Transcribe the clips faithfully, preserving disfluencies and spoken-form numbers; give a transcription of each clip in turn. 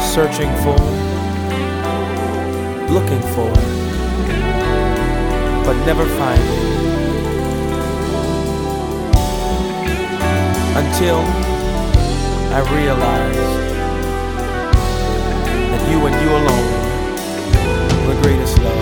searching for, looking for, but never finding, until I realized that you and you alone were the greatest love.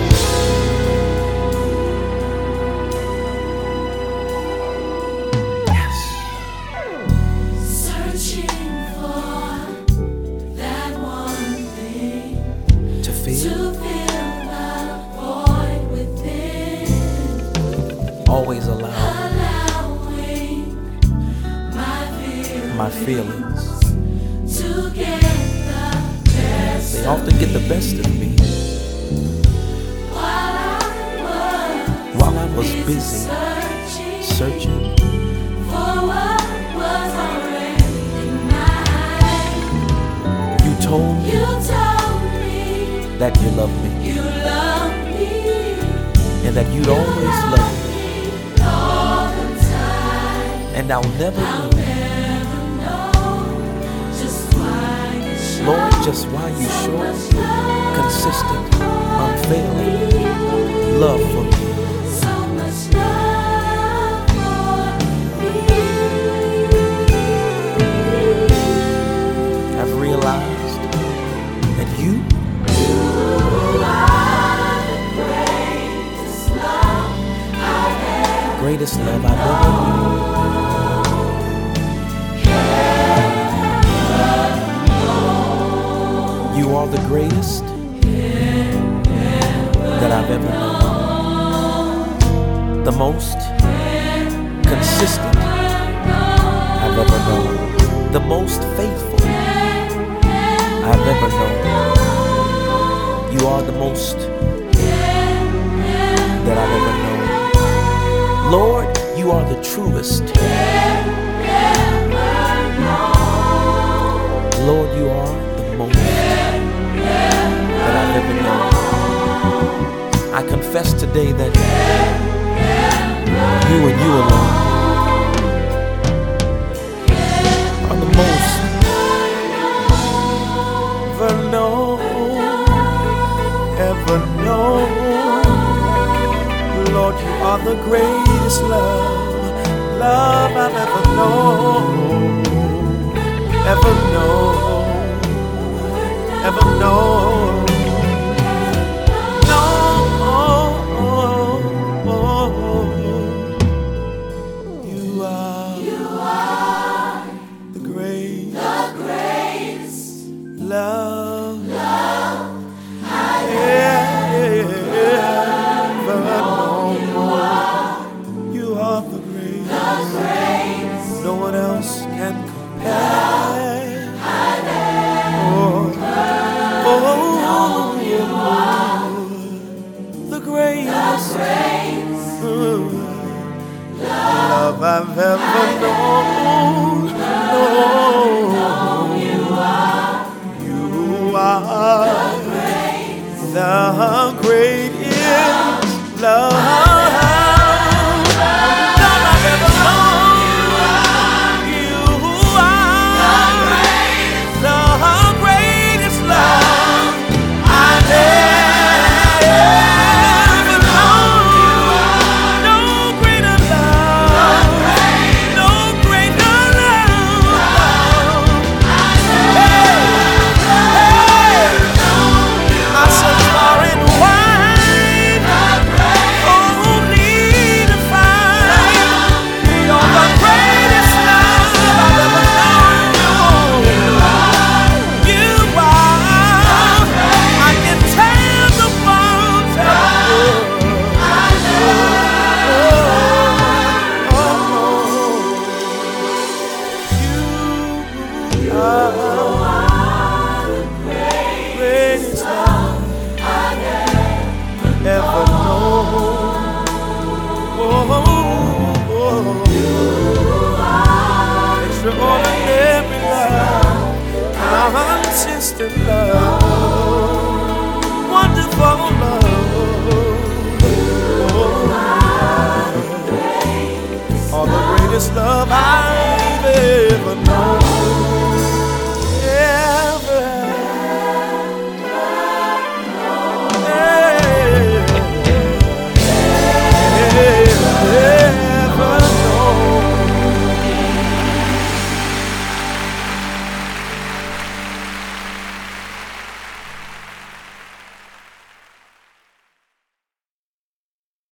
To fill the void within. Always allow allowing my feelings, my feelings to get the best. They often get the best of me. While I was, While I was busy, busy searching, searching for what was already mine. You told me. You told that you love me, you love me, and that you'd you always love me, me all the time. And I'll never I'll know, never know just why you show Lord, just why you so show consistent, unfailing love for me. So much love for me. I've realized that you greatest love I've ever known. You are the greatest that I've ever known. The most consistent I've ever known. The most faithful I've ever known. You are the most that I've ever known. Lord, you are the truest. Lord, you are the most that I've ever known. I confess today that you and you alone are the most ever known, ever known. Lord, you are the greatest love, love I've ever known, ever known, ever known. No, you are, you are the great, the greatest love, love I yeah, yeah, yeah. No one else can compare. Oh, oh, oh, the greatest love I've ever known. No, you are, you are the greatest love. Extraordinary love, consistent love.